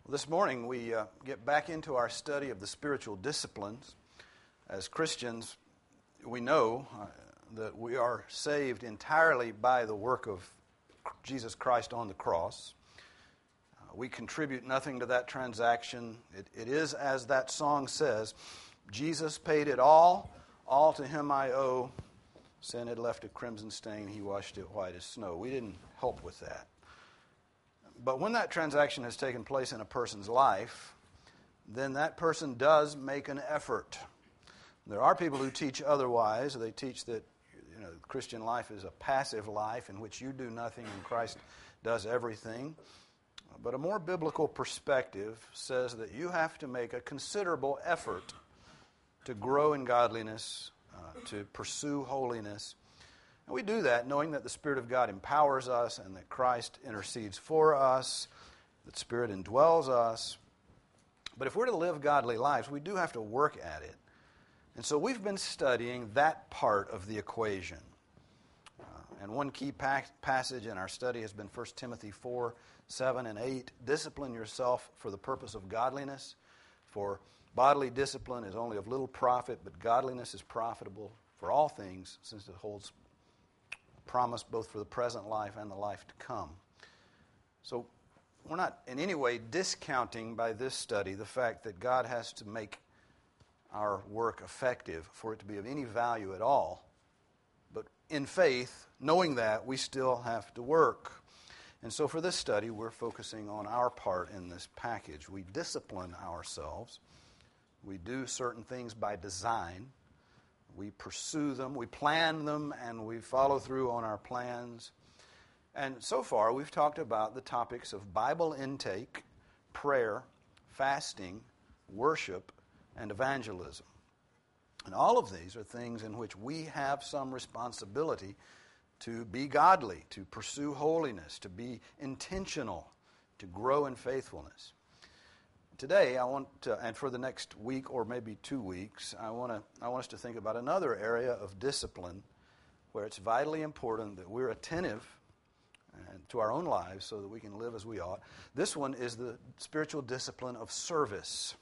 Well, this morning we get back into our study of the spiritual disciplines. As Christians, we know that we are saved entirely by the work of Jesus Christ on the cross. We contribute nothing to that transaction. It is, as that song says, Jesus paid it all to him I owe. Sin had left a crimson stain, he washed it white as snow. We didn't help with that. But when that transaction has taken place in a person's life, then that person does make an effort. There are people who teach otherwise. They teach that the Christian life is a passive life in which you do nothing and Christ does everything. But a more biblical perspective says that you have to make a considerable effort to grow in godliness, to pursue holiness. And we do that knowing that the Spirit of God empowers us and that Christ intercedes for us, that Spirit indwells us. But if we're to live godly lives, we do have to work at it. And so we've been studying that part of the equation. And one key passage in our study has been 1 Timothy 4, 7, and 8. Discipline yourself for the purpose of godliness. For bodily discipline is only of little profit, but godliness is profitable for all things, since it holds promise both for the present life and the life to come. So we're not in any way discounting by this study the fact that God has to make our work effective for it to be of any value at all. But in faith, knowing that, we still have to work. And so for this study, we're focusing on our part in this package. We discipline ourselves. We do certain things by design. We pursue them, we plan them, and we follow through on our plans. And so far, we've talked about the topics of Bible intake, prayer, fasting, worship, and evangelism. And all of these are things in which we have some responsibility to be godly, to pursue holiness, to be intentional, to grow in faithfulness. Today, I want to, and for the next week or maybe 2 weeks, I want us to think about another area of discipline where it's vitally important that we're attentive to our own lives so that we can live as we ought. This one is the spiritual discipline of service.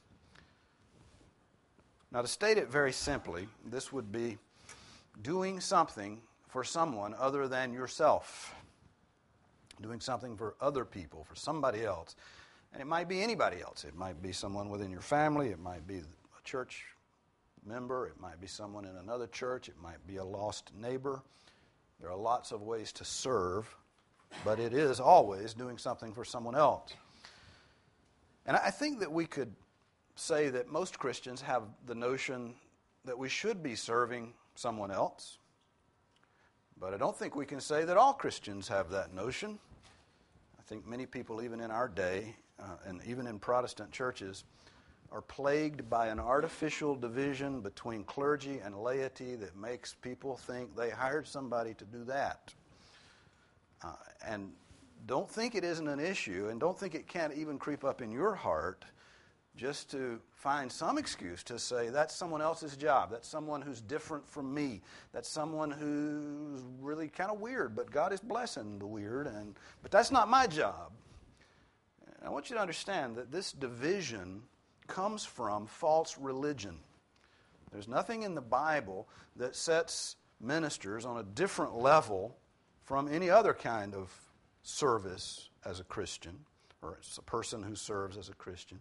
Now, to state it very simply, this would be doing something for someone other than yourself. Doing something for other people, for somebody else. And it might be anybody else. It might be someone within your family. It might be a church member. It might be someone in another church. It might be a lost neighbor. There are lots of ways to serve, but it is always doing something for someone else. And I think that we could say that most Christians have the notion that we should be serving someone else, but I don't think we can say that all Christians have that notion. I think many people, even in our day, and even in Protestant churches, are plagued by an artificial division between clergy and laity that makes people think they hired somebody to do that. And don't think it isn't an issue, and don't think it can't even creep up in your heart just to find some excuse to say that's someone else's job, that's someone who's different from me, that's someone who's really kind of weird, but God is blessing the weird, but that's not my job. I want you to understand that this division comes from false religion. There's nothing in the Bible that sets ministers on a different level from any other kind of service as a Christian, or as a person who serves as a Christian.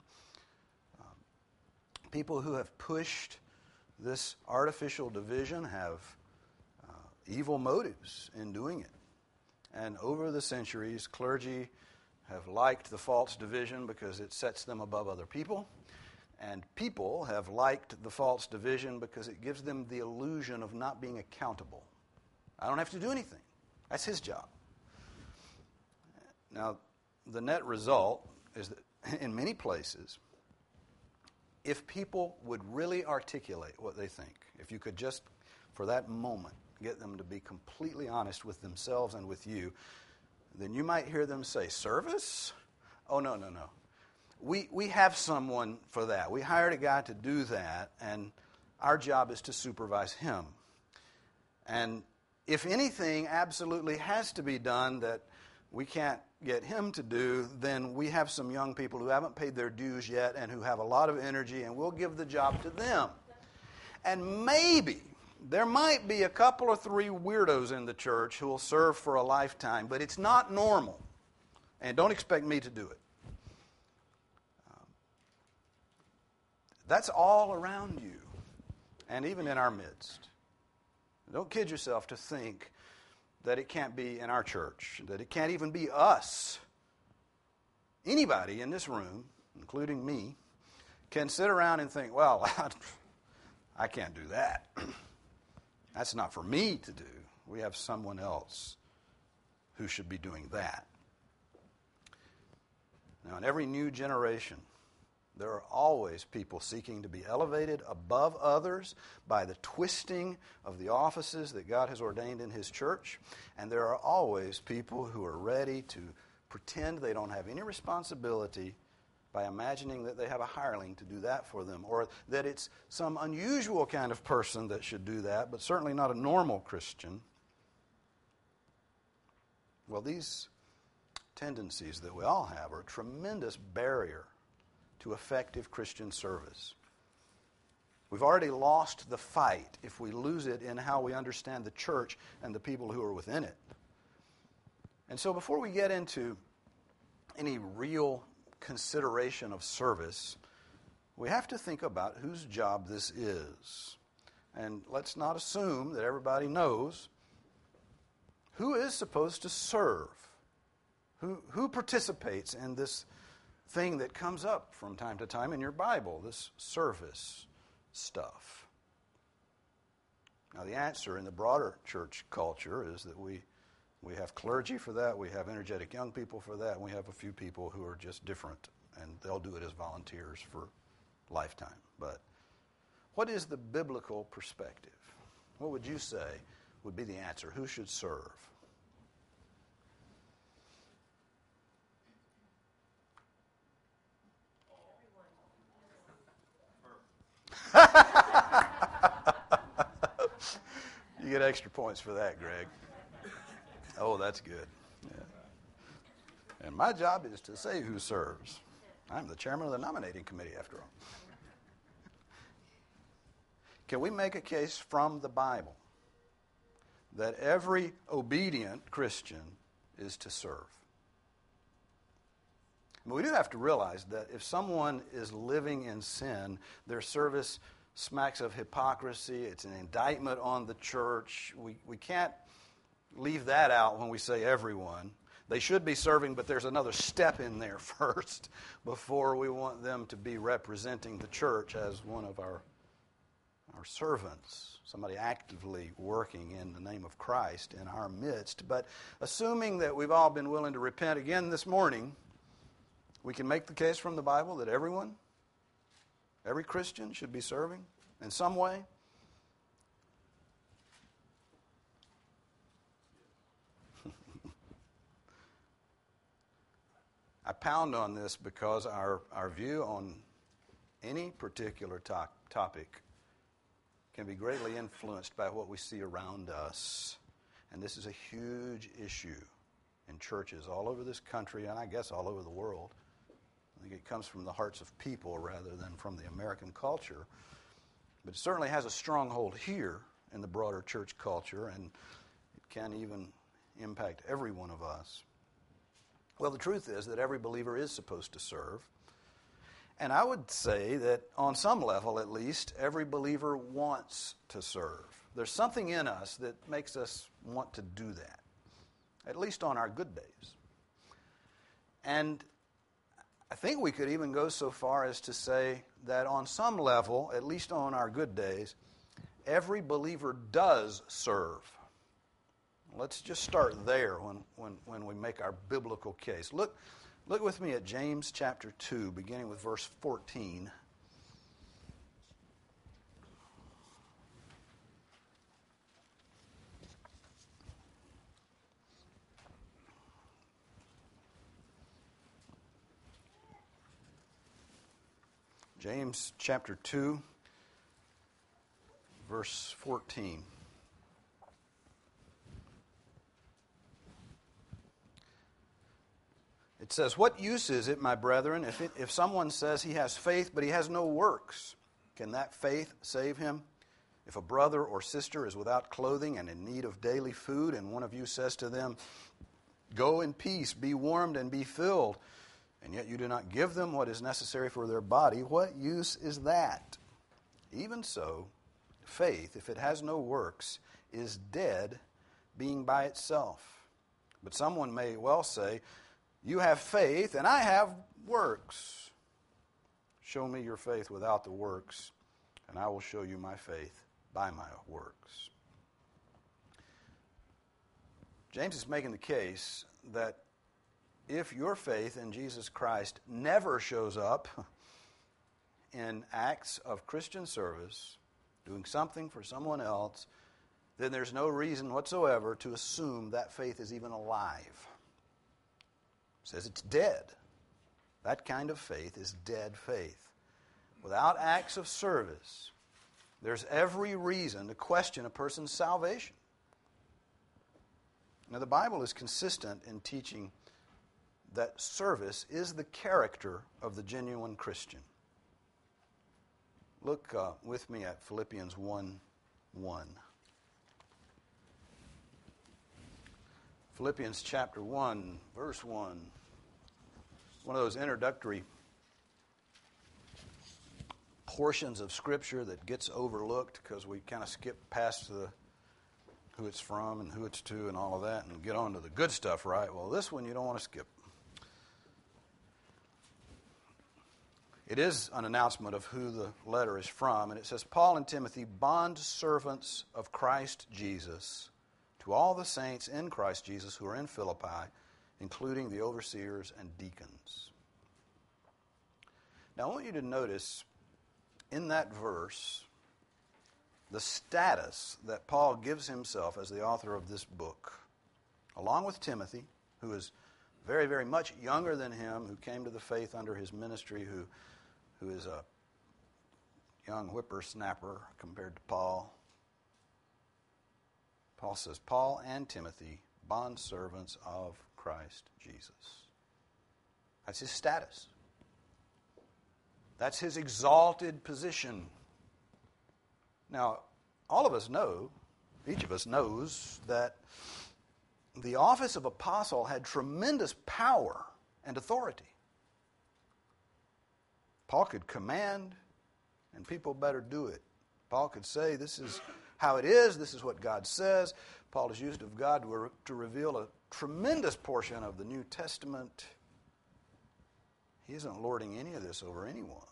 People who have pushed this artificial division have evil motives in doing it. And over the centuries, clergy have liked the false division because it sets them above other people. And people have liked the false division because it gives them the illusion of not being accountable. I don't have to do anything. That's his job. Now, the net result is that in many places, if people would really articulate what they think, if you could just, for that moment, get them to be completely honest with themselves and with you, then you might hear them say, service? Oh, no. We have someone for that. We hired a guy to do that, and our job is to supervise him. And if anything absolutely has to be done that we can't get him to do, then we have some young people who haven't paid their dues yet and who have a lot of energy, and we'll give the job to them. And maybe there might be a couple or three weirdos in the church who will serve for a lifetime, but it's not normal. And don't expect me to do it. That's all around you, and even in our midst. Don't kid yourself to think that it can't be in our church, that it can't even be us. Anybody in this room, including me, can sit around and think, well, I can't do that. That's not for me to do. We have someone else who should be doing that. Now, in every new generation, there are always people seeking to be elevated above others by the twisting of the offices that God has ordained in His church. And there are always people who are ready to pretend they don't have any responsibility by imagining that they have a hireling to do that for them, or that it's some unusual kind of person that should do that, but certainly not a normal Christian. Well, these tendencies that we all have are a tremendous barrier to effective Christian service. We've already lost the fight if we lose it in how we understand the church and the people who are within it. And so before we get into any real consideration of service, we have to think about whose job this is. And let's not assume that everybody knows who is supposed to serve. Who participates in this thing that comes up from time to time in your Bible, this service stuff? Now, the answer in the broader church culture is that we have clergy for that, we have energetic young people for that, and we have a few people who are just different, and they'll do it as volunteers for lifetime. But what is the biblical perspective? What would you say would be the answer? Who should serve? You get extra points for that, Greg. Oh, that's good. Yeah. And my job is to say who serves. I'm the chairman of the nominating committee, after all. Can we make a case from the Bible that every obedient Christian is to serve? But we do have to realize that if someone is living in sin, their service smacks of hypocrisy. It's an indictment on the church. We can't leave that out when we say everyone. They should be serving, but there's another step in there first before we want them to be representing the church as one of our servants, somebody actively working in the name of Christ in our midst. But assuming that we've all been willing to repent again this morning, we can make the case from the Bible that everyone, every Christian should be serving in some way. I pound on this because our view on any particular topic can be greatly influenced by what we see around us. And this is a huge issue in churches all over this country, and I guess all over the world. I think it comes from the hearts of people rather than from the American culture. But it certainly has a stronghold here in the broader church culture, and it can even impact every one of us. Well, the truth is that every believer is supposed to serve. And I would say that on some level, at least, every believer wants to serve. There's something in us that makes us want to do that, at least on our good days. And I think we could even go so far as to say that on some level, at least on our good days, every believer does serve. Let's just start there when we make our biblical case. Look with me at James chapter 2, beginning with verse 14. James chapter 2, verse 14. It says, "What use is it, my brethren, if someone says he has faith but he has no works? Can that faith save him? If a brother or sister is without clothing and in need of daily food, and one of you says to them, 'Go in peace, be warmed and be filled,' and yet you do not give them what is necessary for their body, what use is that? Even so, faith, if it has no works, is dead, being by itself. But someone may well say, 'You have faith, and I have works. Show me your faith without the works, and I will show you my faith by my works.'" James is making the case that if your faith in Jesus Christ never shows up in acts of Christian service, doing something for someone else, then there's no reason whatsoever to assume that faith is even alive. It says it's dead. That kind of faith is dead faith. Without acts of service, there's every reason to question a person's salvation. Now, the Bible is consistent in teaching that service is the character of the genuine Christian. Look with me at Philippians 1:1. Philippians chapter 1, verse 1. One of those introductory portions of Scripture that gets overlooked because we kind of skip past who it's from and who it's to and all of that and get on to the good stuff, right? Well, this one you don't want to skip. It is an announcement of who the letter is from, and it says, "Paul and Timothy, bond servants of Christ Jesus, to all the saints in Christ Jesus who are in Philippi, including the overseers and deacons." Now, I want you to notice in that verse the status that Paul gives himself as the author of this book, along with Timothy, who is very, very much younger than him, who came to the faith under his ministry, who is a young whippersnapper compared to Paul. Paul says, "Paul and Timothy, bondservants of Christ Jesus." That's his status. That's his exalted position. Now, all of us know, each of us knows, that the office of apostle had tremendous power and authority. Paul could command, and people better do it. Paul could say, "This is how it is, this is what God says." Paul is used of God to reveal a tremendous portion of the New Testament. He isn't lording any of this over anyone.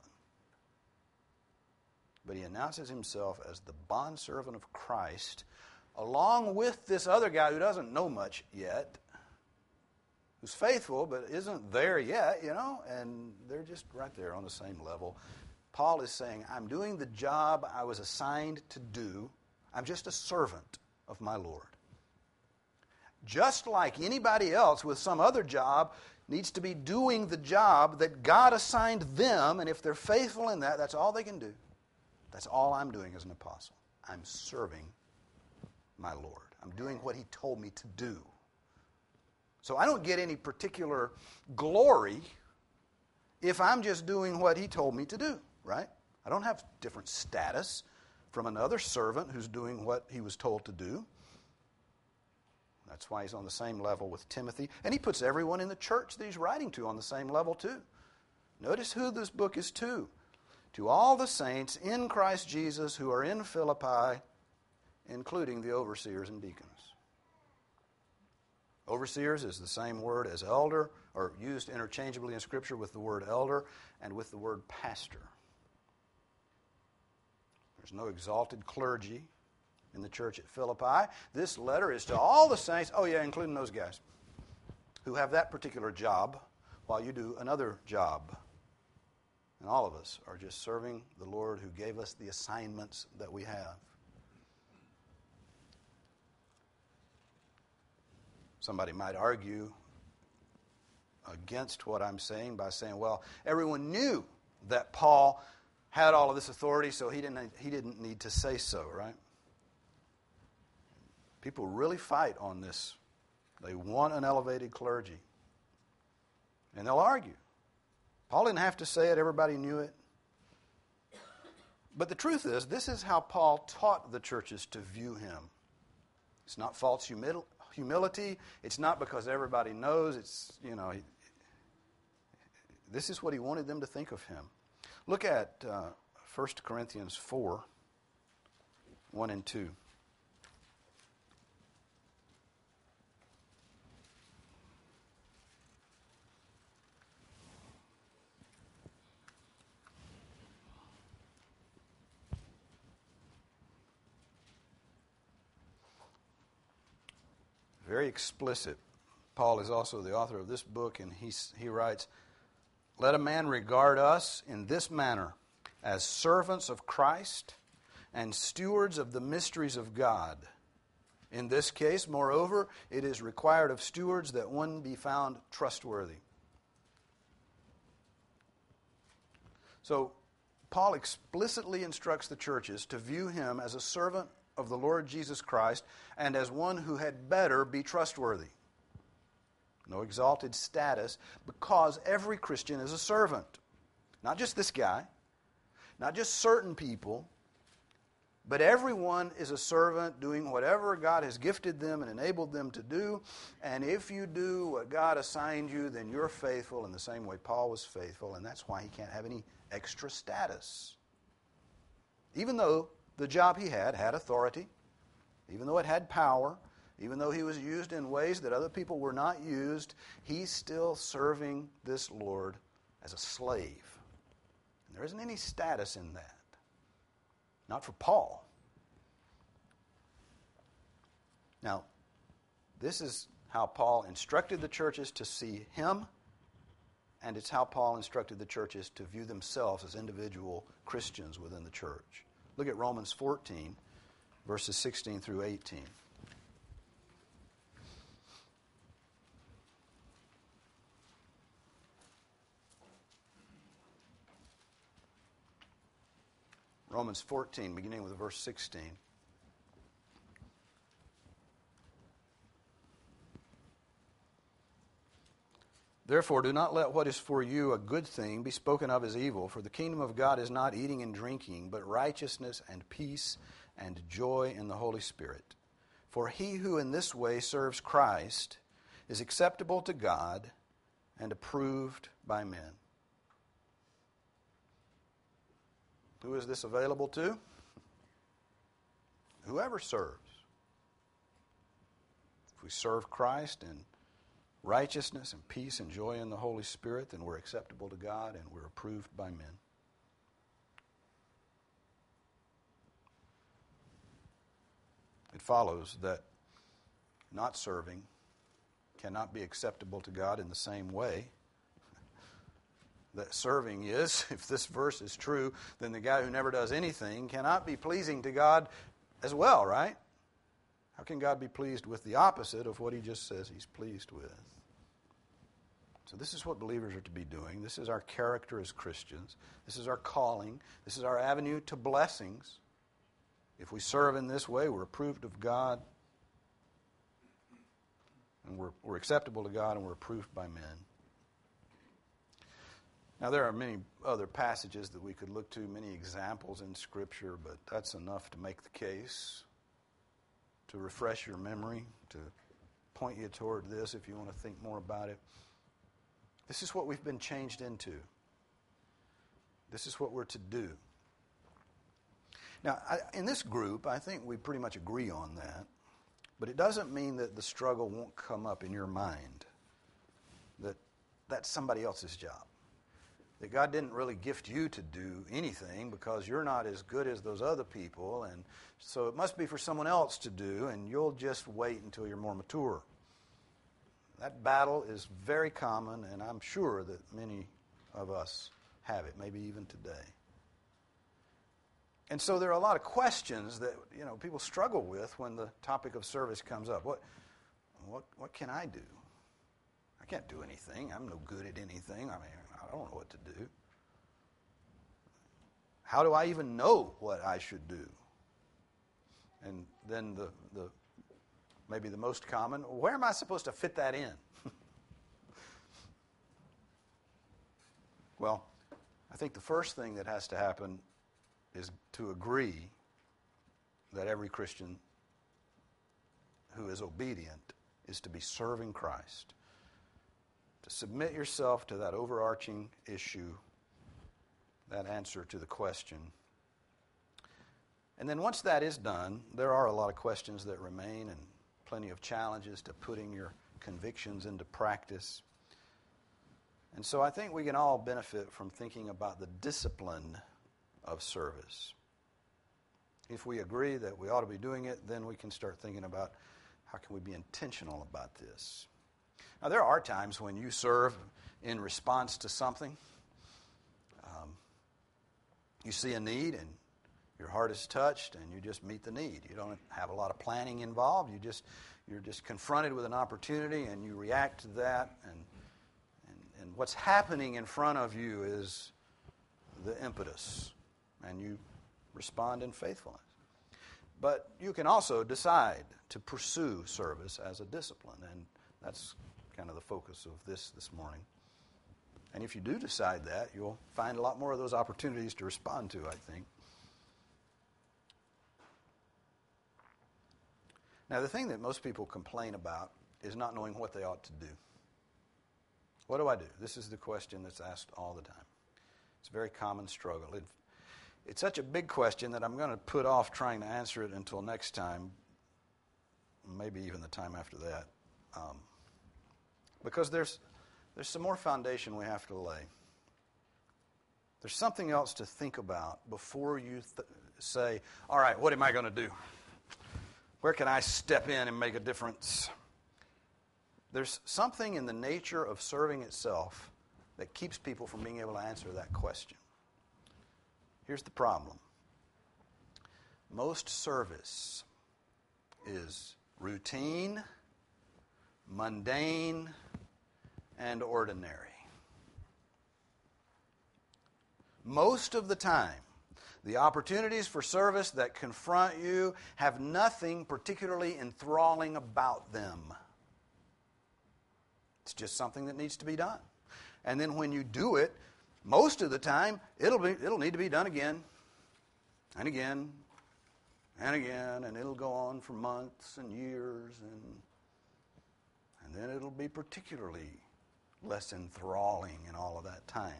But he announces himself as the bondservant of Christ, along with this other guy who doesn't know much yet, who's faithful but isn't there yet, and they're just right there on the same level. Paul is saying, I'm doing the job I was assigned to do. I'm just a servant of my Lord. Just like anybody else with some other job needs to be doing the job that God assigned them, and if they're faithful in that, that's all they can do. That's all I'm doing as an apostle. I'm serving my Lord. I'm doing what He told me to do. So I don't get any particular glory if I'm just doing what He told me to do, right? I don't have different status from another servant who's doing what he was told to do. That's why he's on the same level with Timothy. And he puts everyone in the church that he's writing to on the same level too. Notice who this book is to. To all the saints in Christ Jesus who are in Philippi, including the overseers and deacons. Overseers is the same word as elder, or used interchangeably in Scripture with the word elder and with the word pastor. There's no exalted clergy in the church at Philippi. This letter is to all the saints, including those guys, who have that particular job while you do another job. And all of us are just serving the Lord who gave us the assignments that we have. Somebody might argue against what I'm saying by saying, well, everyone knew that Paul had all of this authority, so he didn't need to say so, right? People really fight on this. They want an elevated clergy. And they'll argue. Paul didn't have to say it, everybody knew it. But the truth is, this is how Paul taught the churches to view him. It's not false humility. It's not because everybody knows. This is what he wanted them to think of him. Look at 1 Corinthians 4, 1 and 2. Very explicit. Paul is also the author of this book, and he writes, "Let a man regard us in this manner, as servants of Christ and stewards of the mysteries of God. In this case, moreover, it is required of stewards that one be found trustworthy." So, Paul explicitly instructs the churches to view him as a servant of the Lord Jesus Christ and as one who had better be trustworthy. No exalted status, because every Christian is a servant. Not just this guy, not just certain people, but everyone is a servant doing whatever God has gifted them and enabled them to do. And if you do what God assigned you, then you're faithful in the same way Paul was faithful, and that's why he can't have any extra status. Even though the job he had authority, even though it had power, even though he was used in ways that other people were not used, he's still serving this Lord as a slave. And there isn't any status in that. Not for Paul. Now, this is how Paul instructed the churches to see him, and it's how Paul instructed the churches to view themselves as individual Christians within the church. Look at Romans 14, verses 16 through 18. Romans 14, beginning with verse 16. "Therefore, do not let what is for you a good thing be spoken of as evil, for the kingdom of God is not eating and drinking, but righteousness and peace and joy in the Holy Spirit. For he who in this way serves Christ is acceptable to God and approved by men." Who is this available to? Whoever serves. If we serve Christ in righteousness and peace and joy in the Holy Spirit, then we're acceptable to God and we're approved by men. It follows that not serving cannot be acceptable to God in the same way. That serving is, if this verse is true, then the guy who never does anything cannot be pleasing to God as well, right? How can God be pleased with the opposite of what he just says he's pleased with? So this is what believers are to be doing. This is our character as Christians. This is our calling. This is our avenue to blessings. If we serve in this way, we're approved of God, and we're acceptable to God, and we're approved by men. Now, there are many other passages that we could look to, many examples in Scripture, but that's enough to make the case, to refresh your memory, to point you toward this if you want to think more about it. This is what we've been changed into. This is what we're to do. Now, in this group, I think we pretty much agree on that, but it doesn't mean that the struggle won't come up in your mind, that that's somebody else's job. That God didn't really gift you to do anything because you're not as good as those other people, and so it must be for someone else to do, and you'll just wait until you're more mature. That battle is very common, and I'm sure that many of us have it, maybe even today. And so there are a lot of questions that people struggle with when the topic of service comes up. What can I do? I can't do anything. I'm no good at anything. I don't know what to do. How do I even know what I should do? And then maybe the most common, where am I supposed to fit that in? Well, I think the first thing that has to happen is to agree that every Christian who is obedient is to be serving Christ. To submit yourself to that overarching issue, that answer to the question. And then once that is done, there are a lot of questions that remain and plenty of challenges to putting your convictions into practice. And so I think we can all benefit from thinking about the discipline of service. If we agree that we ought to be doing it, then we can start thinking about how can we be intentional about this. Now, there are times when you serve in response to something. You see a need and your heart is touched and you just meet the need. You don't have a lot of planning involved. You're just confronted with an opportunity and you react to that. And what's happening in front of you is the impetus. And you respond in faithfulness. But you can also decide to pursue service as a discipline. And that's kind of the focus of this morning. And if you do decide that, you'll find a lot more of those opportunities to respond to, I think. Now, the thing that most people complain about is not knowing what they ought to do. What do I do? This is the question that's asked all the time. It's a very common struggle. It's such a big question that I'm going to put off trying to answer it until next time, maybe even the time after that, because there's some more foundation we have to lay. There's something else to think about before you say, all right, what am I going to do? Where can I step in and make a difference? There's something in the nature of serving itself that keeps people from being able to answer that question. Here's the problem. Most service is routine, mundane, and ordinary. Most of the time, the opportunities for service that confront you have nothing particularly enthralling about them. It's just something that needs to be done. And then when you do it, most of the time, it'll need to be done again, and again, and again, and it'll go on for months and years, and then it'll be particularly less enthralling in all of that time.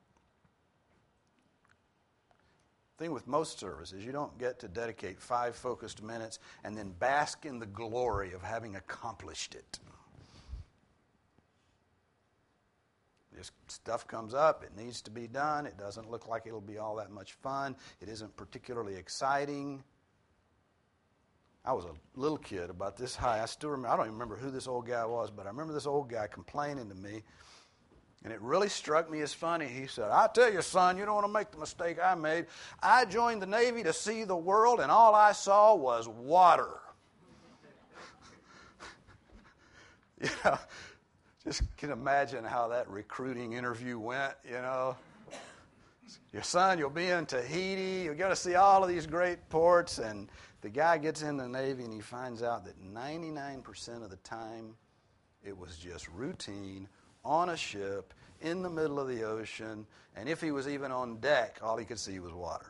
The thing with most service is you don't get to dedicate 5 focused minutes and then bask in the glory of having accomplished it. Just stuff comes up, it needs to be done, it doesn't look like it'll be all that much fun, it isn't particularly exciting. I was a little kid about this high. I still remember, I don't even remember who this old guy was, but I remember this old guy complaining to me, and it really struck me as funny. He said, I tell you, son, you don't want to make the mistake I made. I joined the Navy to see the world, and all I saw was water. You know, just can imagine how that recruiting interview went, you know. Your son, you'll be in Tahiti, you'll get to see all of these great ports, and the guy gets in the Navy and he finds out that 99% of the time it was just routine, on a ship, in the middle of the ocean, and if he was even on deck, all he could see was water.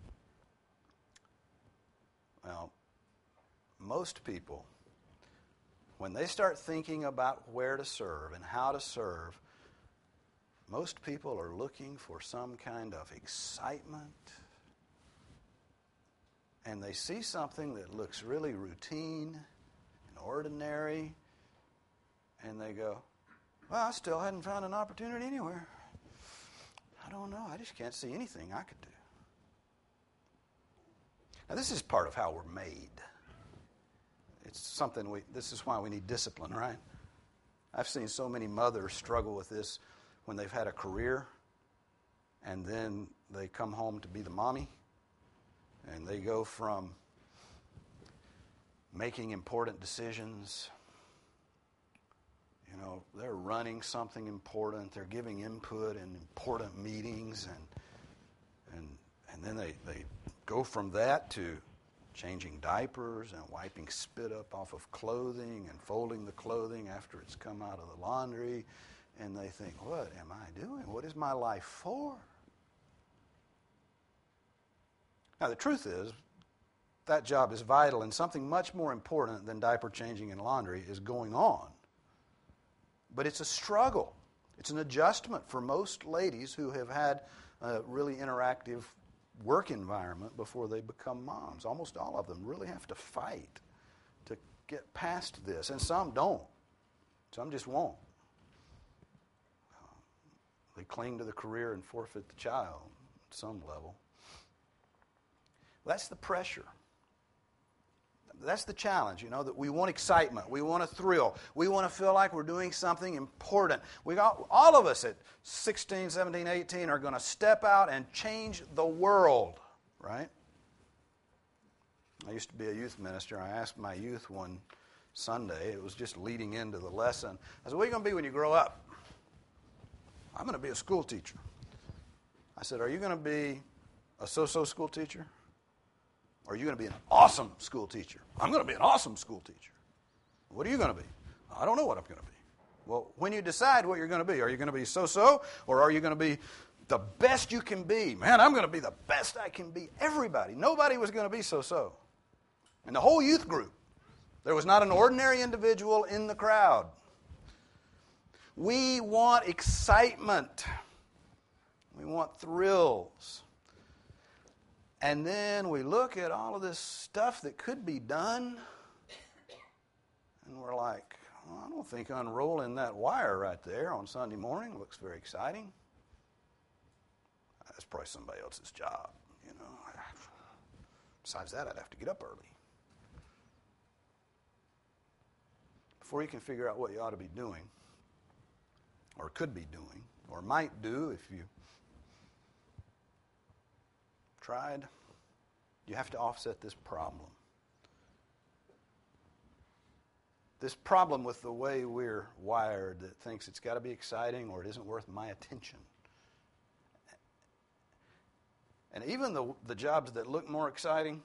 Well, most people, when they start thinking about where to serve and how to serve, most people are looking for some kind of excitement, and they see something that looks really routine and ordinary, and they go, well, I still hadn't found an opportunity anywhere. I don't know. I just can't see anything I could do. Now, this is part of how we're made. It's something this is why we need discipline, right? I've seen so many mothers struggle with this when they've had a career and then they come home to be the mommy, and they go from making important decisions. You know, they're running something important, they're giving input in important meetings, and then they go from that to changing diapers and wiping spit up off of clothing and folding the clothing after it's come out of the laundry and they think, what am I doing? What is my life for? Now, the truth is, that job is vital, and something much more important than diaper changing and laundry is going on. But it's a struggle. It's an adjustment for most ladies who have had a really interactive work environment before they become moms. Almost all of them really have to fight to get past this, and some don't. Some just won't. They cling to the career and forfeit the child at some level. That's the pressure. That's the challenge, that we want excitement. We want a thrill. We want to feel like we're doing something important. All of us at 16, 17, 18 are going to step out and change the world, right? I used to be a youth minister. I asked my youth one Sunday, it was just leading into the lesson, I said, what are you going to be when you grow up? I'm going to be a school teacher. I said, are you going to be a so-so school teacher? Or are you going to be an awesome school teacher? I'm going to be an awesome school teacher. What are you going to be? I don't know what I'm going to be. Well, when you decide what you're going to be, are you going to be so-so, or are you going to be the best you can be? Man, I'm going to be the best I can be. Everybody. Nobody was going to be so-so. And the whole youth group, there was not an ordinary individual in the crowd. We want excitement. We want thrills. And then we look at all of this stuff that could be done, and we're like, well, I don't think unrolling that wire right there on Sunday morning looks very exciting. That's probably somebody else's job, Besides that, I'd have to get up early. Before you can figure out what you ought to be doing, or could be doing, or might do if you tried, you have to offset this problem. This problem with the way we're wired that thinks it's got to be exciting or it isn't worth my attention. And even the jobs that look more exciting,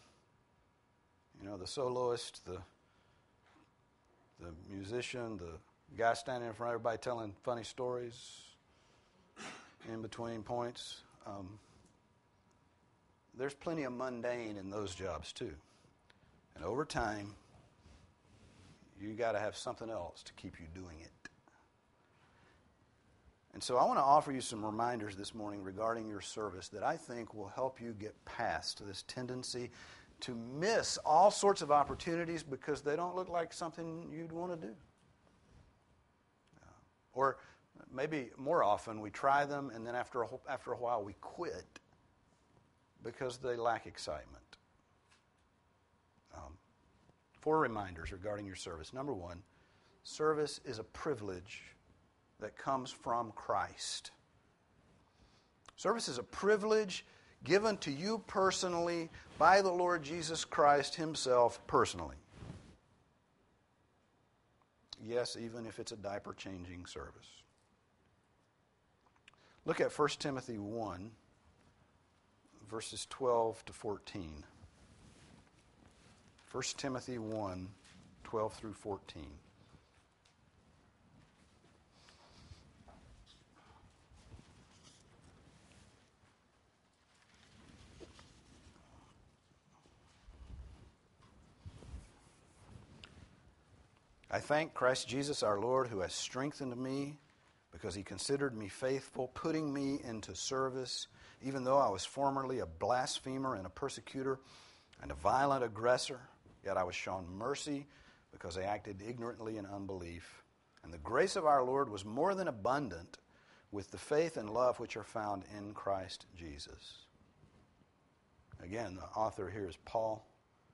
the soloist, the musician, the guy standing in front of everybody telling funny stories in between points, there's plenty of mundane in those jobs too. And over time, you got to have something else to keep you doing it. And so I want to offer you some reminders this morning regarding your service that I think will help you get past this tendency to miss all sorts of opportunities because they don't look like something you'd want to do. Or maybe more often we try them and then after a while we quit because they lack excitement. 4 reminders regarding your service. Number 1, service is a privilege that comes from Christ. Service is a privilege given to you personally by the Lord Jesus Christ himself personally. Yes, even if it's a diaper-changing service. Look at 1 Timothy 1, verses 12 to 14. 1 Timothy 1, 12 through 14. I thank Christ Jesus our Lord who has strengthened me because he considered me faithful, putting me into service, even though I was formerly a blasphemer and a persecutor and a violent aggressor. Yet I was shown mercy because I acted ignorantly in unbelief. And the grace of our Lord was more than abundant with the faith and love which are found in Christ Jesus. Again, the author here is Paul.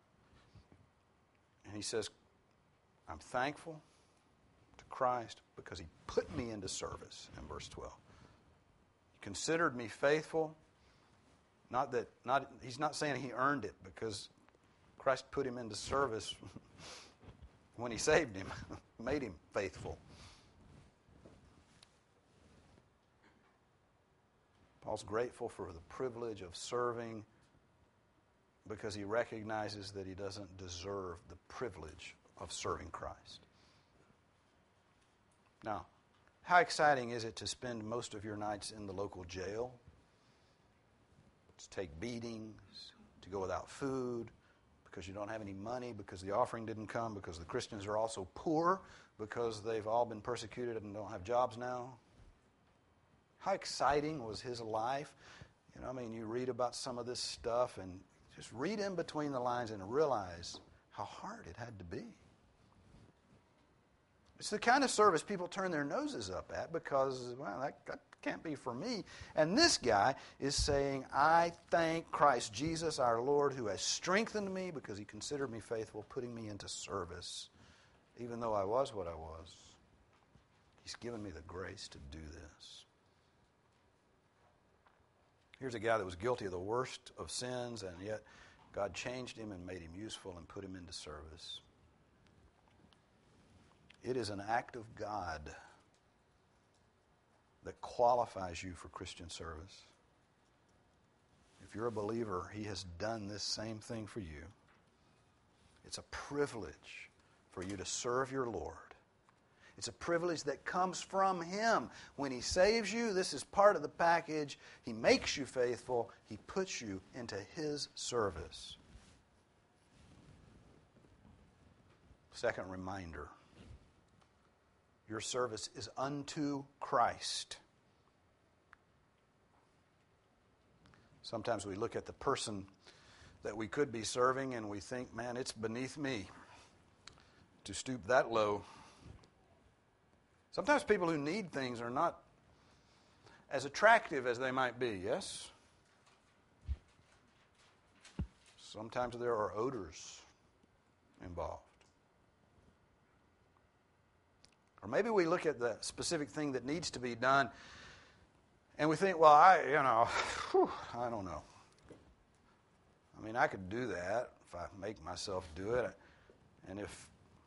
And he says, I'm thankful to Christ because he put me into service, in verse 12. He considered me faithful. He's not saying he earned it because Christ put him into service when he saved him, made him faithful. Paul's grateful for the privilege of serving because he recognizes that he doesn't deserve the privilege of serving Christ. Now, How exciting is it to spend most of your nights in the local jail? To take beatings, to go without food, because you don't have any money, because the offering didn't come, because the Christians are also poor, because they've all been persecuted and don't have jobs now. How exciting was his life? You read about some of this stuff and just read in between the lines and realize how hard it had to be. It's the kind of service people turn their noses up at because, that can't be for me. And this guy is saying, I thank Christ Jesus our Lord who has strengthened me because he considered me faithful, putting me into service. Even though I was what I was, he's given me the grace to do this. Here's a guy that was guilty of the worst of sins, and yet God changed him and made him useful and put him into service. It is an act of God that qualifies you for Christian service. If you're a believer, he has done this same thing for you. It's a privilege for you to serve your Lord. It's a privilege that comes from him. When he saves you, this is part of the package. He makes you faithful. He puts you into his service. Second reminder. Your service is unto Christ. Sometimes we look at the person that we could be serving and we think, man, it's beneath me to stoop that low. Sometimes people who need things are not as attractive as they might be, yes? Sometimes there are odors involved. Or maybe we look at the specific thing that needs to be done and we think, well, I don't know. I could do that if I make myself do it. And if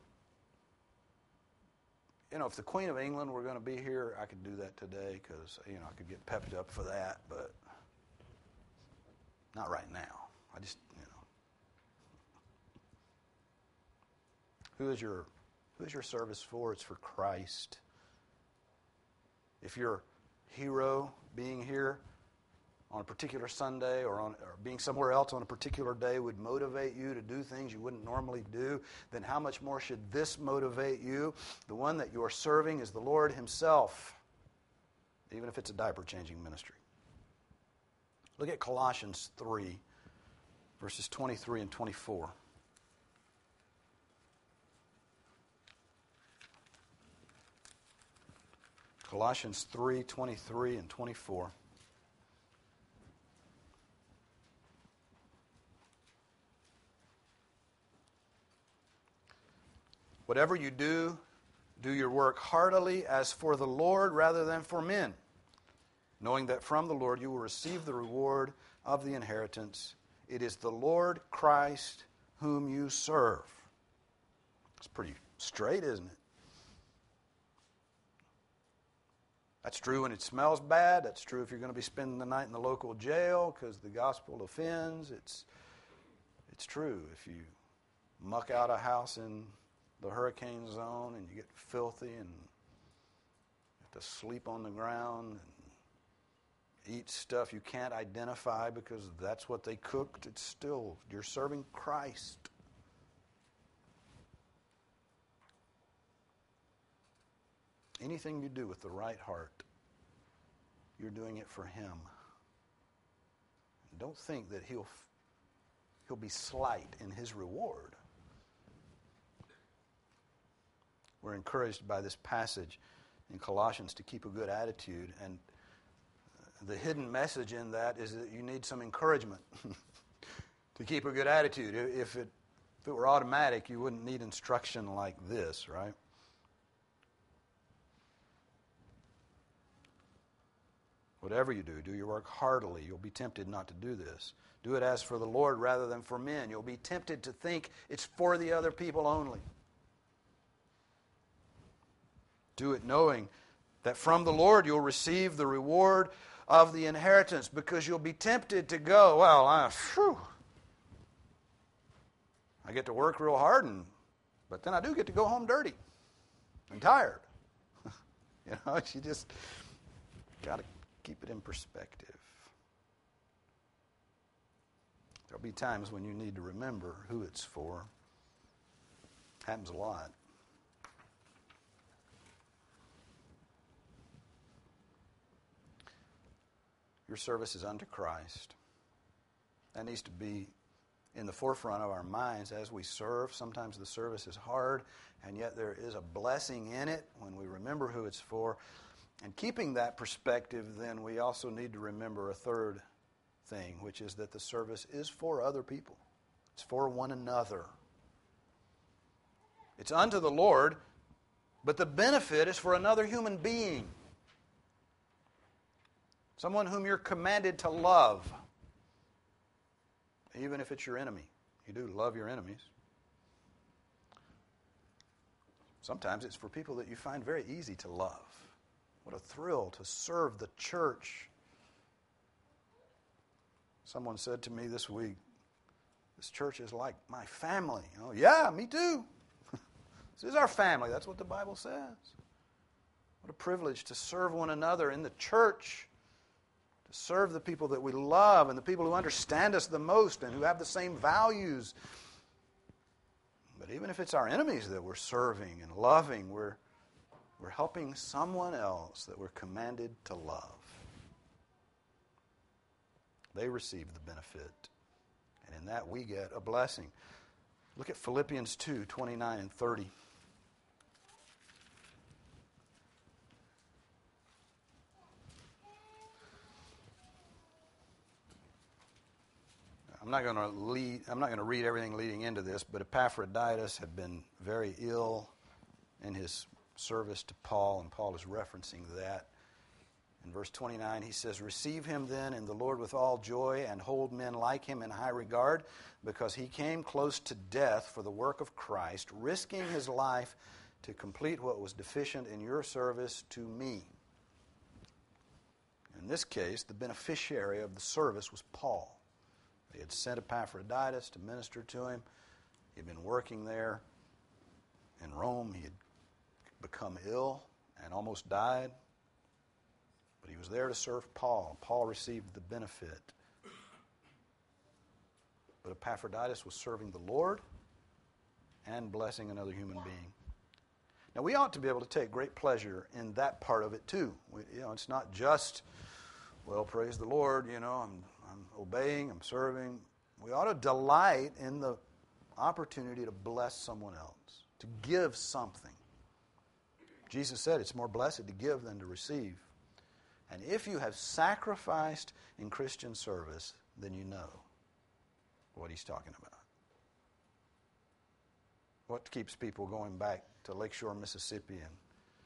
the Queen of England were going to be here, I could do that today because, I could get pepped up for that, but not right now. I just, Who is your service for? It's for Christ. If your hero being here on a particular Sunday or being somewhere else on a particular day would motivate you to do things you wouldn't normally do, then how much more should this motivate you? The one that you are serving is the Lord himself, even if it's a diaper-changing ministry. Look at Colossians 3, verses 23 and 24. Colossians 3, 23 and 24. Whatever you do, do your work heartily as for the Lord rather than for men, knowing that from the Lord you will receive the reward of the inheritance. It is the Lord Christ whom you serve. It's pretty straight, isn't it? That's true when it smells bad. That's true if you're going to be spending the night in the local jail because the gospel offends. It's true if you muck out a house in the hurricane zone and you get filthy and you have to sleep on the ground and eat stuff you can't identify because that's what they cooked. It's still, you're serving Christ. Anything you do with the right heart, you're doing it for him. And don't think that he'll be slight in his reward. We're encouraged by this passage in Colossians to keep a good attitude, and the hidden message in that is that you need some encouragement to keep a good attitude. If it were automatic, you wouldn't need instruction like this, right? Whatever you do, do your work heartily. You'll be tempted not to do this. Do it as for the Lord rather than for men. You'll be tempted to think it's for the other people only. Do it knowing that from the Lord you'll receive the reward of the inheritance, because you'll be tempted to go, well, I get to work real hard, but then I do get to go home dirty and tired. You just got to keep it in perspective. There'll be times when you need to remember who it's for. Happens a lot. Your service is unto Christ. That needs to be in the forefront of our minds as we serve. Sometimes the service is hard, and yet there is a blessing in it when we remember who it's for. And keeping that perspective, then we also need to remember a third thing, which is that the service is for other people. It's for one another. It's unto the Lord, but the benefit is for another human being. Someone whom you're commanded to love. Even if it's your enemy. You do love your enemies. Sometimes it's for people that you find very easy to love. What a thrill to serve the church. Someone said to me this week, this church is like my family. Yeah, me too. This is our family. That's what the Bible says. What a privilege to serve one another in the church. To serve the people that we love and the people who understand us the most and who have the same values. But even if it's our enemies that we're serving and loving, we're helping someone else that we're commanded to love. They receive the benefit. And in that we get a blessing. Look at Philippians 2, 29 and 30. I'm not going to read everything leading into this, but Epaphroditus had been very ill in his service to Paul, and Paul is referencing that. In verse 29, he says, "Receive him then in the Lord with all joy, and hold men like him in high regard, because he came close to death for the work of Christ, risking his life to complete what was deficient in your service to me." In this case, the beneficiary of the service was Paul. He had sent Epaphroditus to minister to him. He had been working there in Rome. He had become ill and almost died. But he was there to serve Paul. Paul received the benefit. But Epaphroditus was serving the Lord and blessing another human being. Now, we ought to be able to take great pleasure in that part of it too. It's not just, well, praise the Lord, I'm obeying, I'm serving. We ought to delight in the opportunity to bless someone else, to give something. Jesus said it's more blessed to give than to receive. And if you have sacrificed in Christian service, then you know what he's talking about. What keeps people going back to Lakeshore, Mississippi and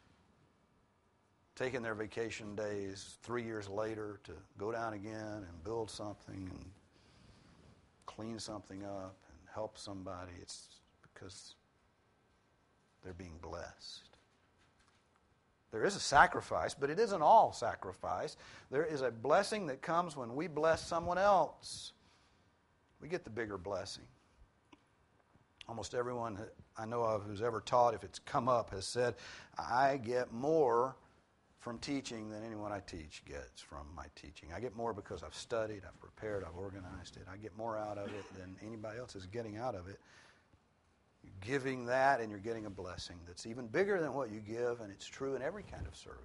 taking their vacation days 3 years later to go down again and build something and clean something up and help somebody? It's because they're being blessed. There is a sacrifice, but it isn't all sacrifice. There is a blessing that comes when we bless someone else. We get the bigger blessing. Almost everyone I know of who's ever taught, if it's come up, has said, I get more from teaching than anyone I teach gets from my teaching. I get more because I've studied, I've prepared, I've organized it. I get more out of it than anybody else is getting out of it. You're giving that and you're getting a blessing that's even bigger than what you give, and it's true in every kind of service.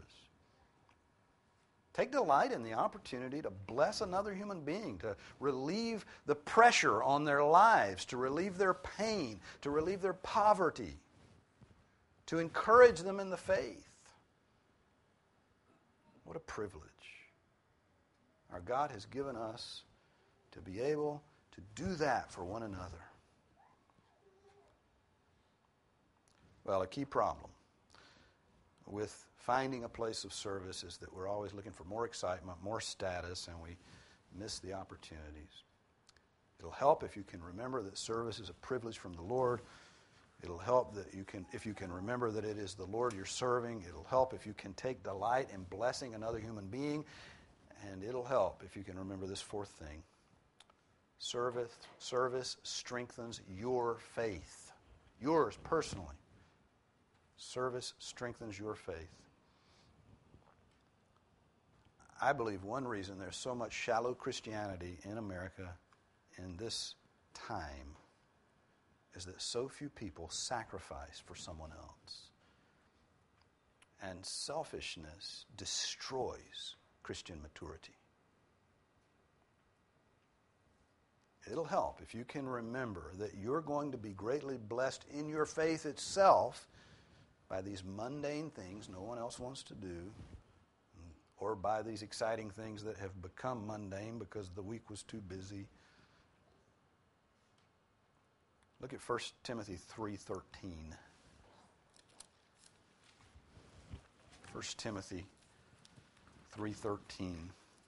Take delight in the opportunity to bless another human being, to relieve the pressure on their lives, to relieve their pain, to relieve their poverty, to encourage them in the faith. What a privilege our God has given us to be able to do that for one another. Well, a key problem with finding a place of service is that we're always looking for more excitement, more status, and we miss the opportunities. It'll help if you can remember that service is a privilege from the Lord. It'll help that if you can remember that it is the Lord you're serving. It'll help if you can take delight in blessing another human being. And it'll help if you can remember this fourth thing. Service strengthens your faith. Yours personally. Service strengthens your faith. I believe one reason there's so much shallow Christianity in America in this time is that so few people sacrifice for someone else. And selfishness destroys Christian maturity. It'll help if you can remember that you're going to be greatly blessed in your faith itself by these mundane things no one else wants to do, or by these exciting things that have become mundane because the week was too busy. Look at 1 Timothy 3:13. 1 Timothy 3:13.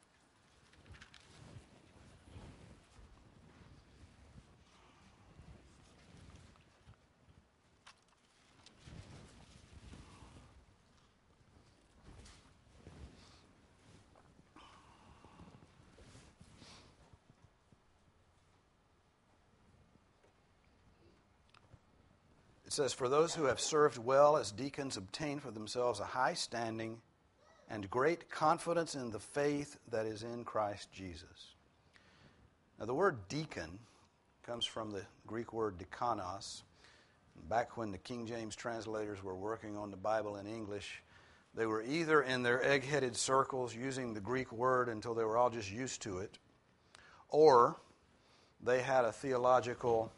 It says, "For those who have served well as deacons obtain for themselves a high standing and great confidence in the faith that is in Christ Jesus." Now, the word deacon comes from the Greek word diakonos. Back when the King James translators were working on the Bible in English, they were either in their egg-headed circles using the Greek word until they were all just used to it, or they had a theological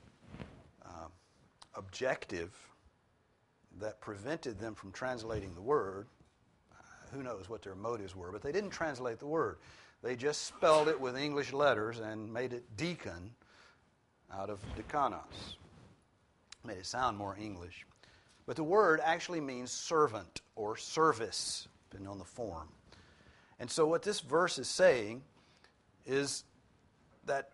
objective that prevented them from translating the word. Who knows what their motives were, but they didn't translate the word. They just spelled it with English letters and made it deacon out of diakonos. Made it sound more English. But the word actually means servant or service, depending on the form. And so what this verse is saying is that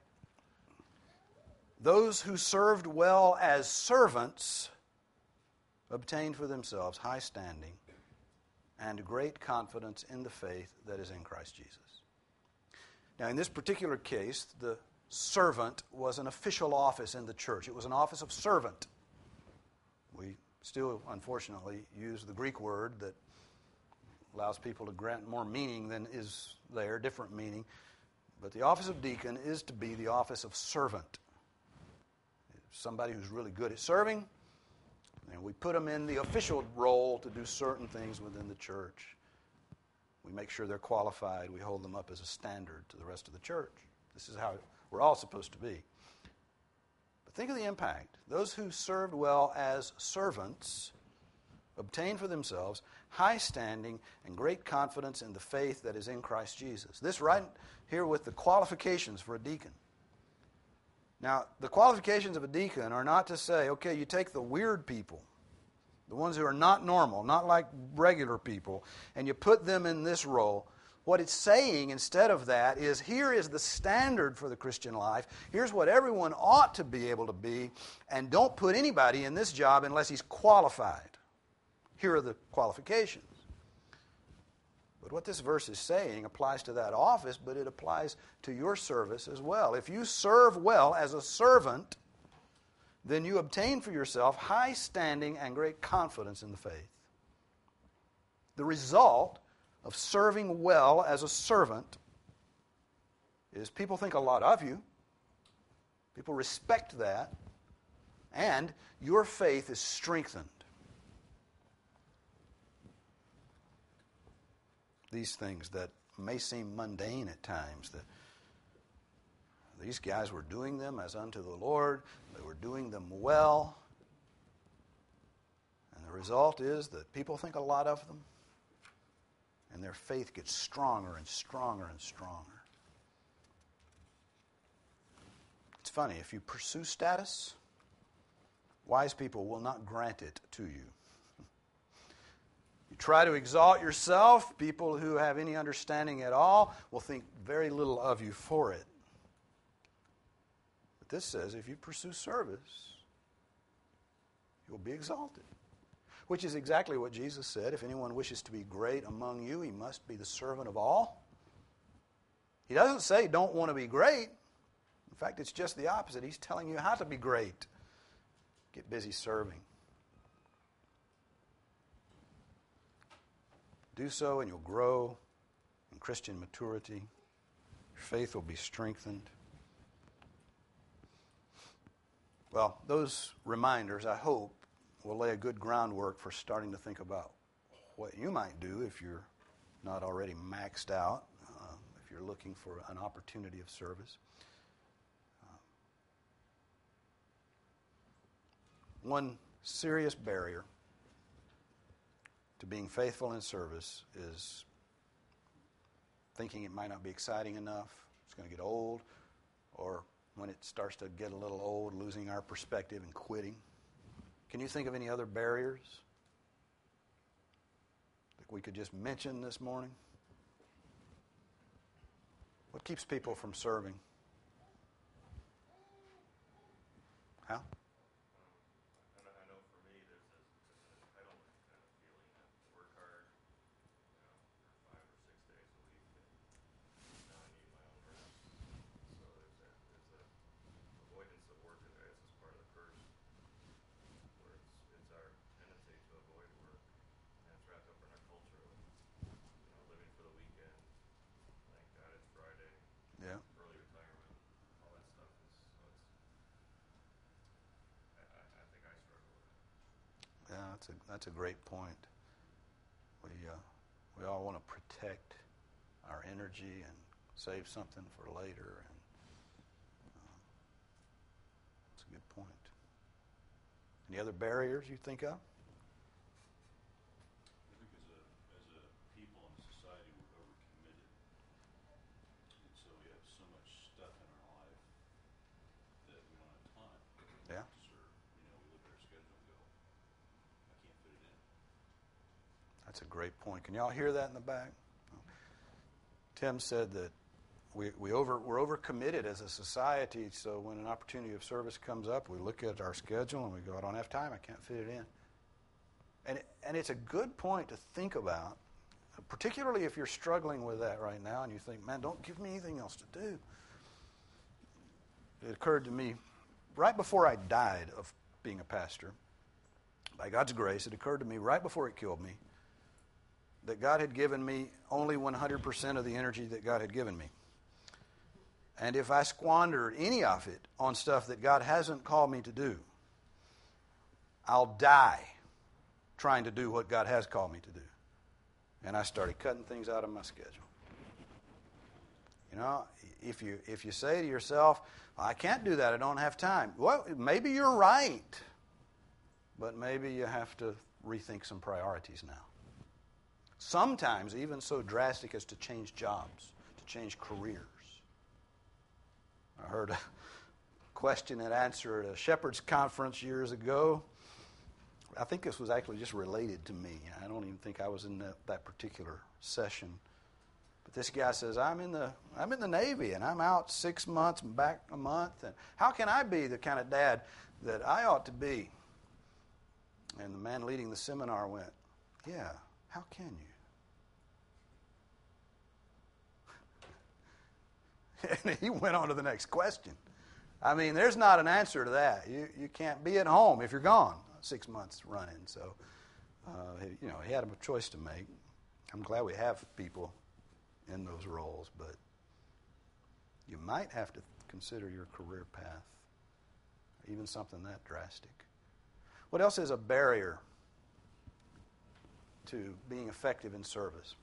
those who served well as servants obtained for themselves high standing and great confidence in the faith that is in Christ Jesus. Now, in this particular case, the servant was an official office in the church. It was an office of servant. We still, unfortunately, use the Greek word that allows people to grant more meaning than is there, different meaning. But the office of deacon is to be the office of servant. Somebody who's really good at serving, and we put them in the official role to do certain things within the church. We make sure they're qualified. We hold them up as a standard to the rest of the church. This is how we're all supposed to be. But think of the impact. Those who served well as servants obtained for themselves high standing and great confidence in the faith that is in Christ Jesus. This right here with the qualifications for a deacon. Now, the qualifications of a deacon are not to say, okay, you take the weird people, the ones who are not normal, not like regular people, and you put them in this role. What it's saying instead of that is, here is the standard for the Christian life. Here's what everyone ought to be able to be, and don't put anybody in this job unless he's qualified. Here are the qualifications. But what this verse is saying applies to that office, but it applies to your service as well. If you serve well as a servant, then you obtain for yourself high standing and great confidence in the faith. The result of serving well as a servant is people think a lot of you. People respect that. And your faith is strengthened. These things that may seem mundane at times, that these guys were doing them as unto the Lord. They were doing them well. And the result is that people think a lot of them. And their faith gets stronger and stronger and stronger. It's funny, if you pursue status, wise people will not grant it to you. You try to exalt yourself, people who have any understanding at all will think very little of you for it. But this says if you pursue service, you'll be exalted. Which is exactly what Jesus said. If anyone wishes to be great among you, he must be the servant of all. He doesn't say don't want to be great. In fact, it's just the opposite. He's telling you how to be great. Get busy serving. Do so and you'll grow in Christian maturity. Your faith will be strengthened. Well, those reminders, I hope, will lay a good groundwork for starting to think about what you might do if you're not already maxed out, if you're looking for an opportunity of service. One serious barrier to being faithful in service is thinking it might not be exciting enough, it's going to get old, or when it starts to get a little old, losing our perspective and quitting. Can you think of any other barriers that we could just mention this morning? What keeps people from serving? How? I know for me, there's this entitlement kind of feeling that I work hard, for 5 or 6 days a week, and now I need my own rest. So there's that avoidance of work, I guess, is part of the curse, where it's our tendency to avoid work, and it's wrapped up in our culture of living for the weekend. Thank God it's Friday. Yeah. Early retirement, all that stuff is. So it's. I think I struggle with it. Yeah, that's a great point. We all want to protect our energy and save something for later, and that's a good point. Any other barriers you think of? I think as a people and society, we're overcommitted, and so we have so much stuff in our life that we don't have time. Yeah. To serve. We look at our schedule and go, I can't fit it in. That's a great point. Can y'all hear that in the back? Tim said that we're overcommitted as a society, so when an opportunity of service comes up, we look at our schedule and we go, I don't have time, I can't fit it in. And it's a good point to think about, particularly if you're struggling with that right now and you think, man, don't give me anything else to do. It occurred to me right before I died of being a pastor, by God's grace, it occurred to me right before it killed me that God had given me only 100% of the energy that God had given me. And if I squandered any of it on stuff that God hasn't called me to do, I'll die trying to do what God has called me to do. And I started cutting things out of my schedule. If you say to yourself, I can't do that, I don't have time. Well, maybe you're right. But maybe you have to rethink some priorities now. Sometimes even so drastic as to change jobs, to change careers. I heard a question and answer at a Shepherd's Conference years ago. I think this was actually just related to me. I don't even think I was in that particular session. But this guy says, I'm in the Navy and I'm out 6 months and back a month. And how can I be the kind of dad that I ought to be? And the man leading the seminar went, yeah, how can you? And he went on to the next question. I mean, there's not an answer to that. You can't be at home if you're gone 6 months running. So, he had a choice to make. I'm glad we have people in those roles, but you might have to consider your career path, even something that drastic. What else is a barrier to being effective in service?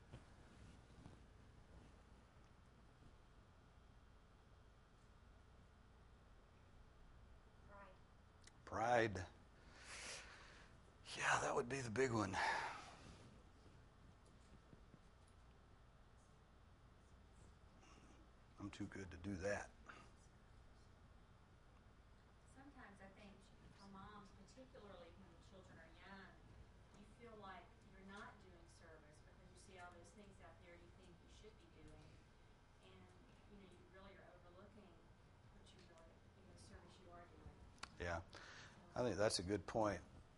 Pride. Yeah, that would be the big one. I'm too good to do that. Sometimes I think for moms, particularly when the children are young, you feel like you're not doing service because you see all those things out there you think you should be doing, and you really are overlooking what the service you are doing. Yeah. I think that's a good point.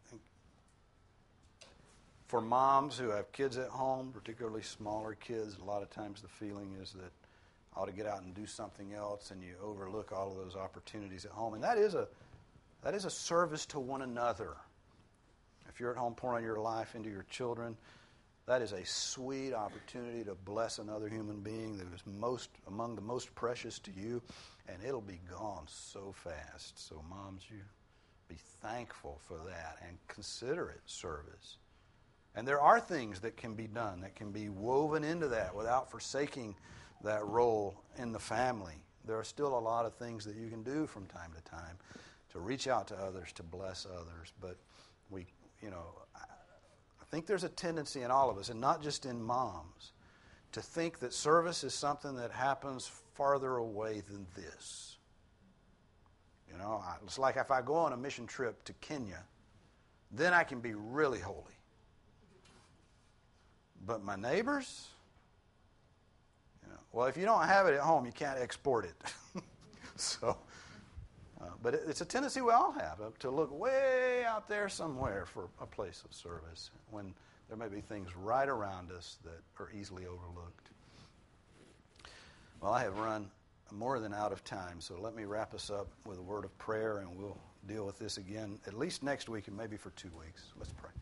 For moms who have kids at home, particularly smaller kids, a lot of times the feeling is that I ought to get out and do something else, and you overlook all of those opportunities at home. And that is a service to one another. If you're at home pouring your life into your children, That is a sweet opportunity to bless another human being that is among the most precious to you, and it'll be gone so fast. So moms, you be thankful for that and consider it service. And there are things that can be done, that can be woven into that without forsaking that role in the family. There are still a lot of things that you can do from time to time to reach out to others, to bless others. But I think there's a tendency in all of us, and not just in moms, to think that service is something that happens farther away than this. It's like if I go on a mission trip to Kenya, then I can be really holy. But my neighbors, well, if you don't have it at home, you can't export it. But it's a tendency we all have to look way out there somewhere for a place of service when there may be things right around us that are easily overlooked. Well, I have run more than out of time, so let me wrap us up with a word of prayer, and we'll deal with this again at least next week and maybe for 2 weeks. Let's pray.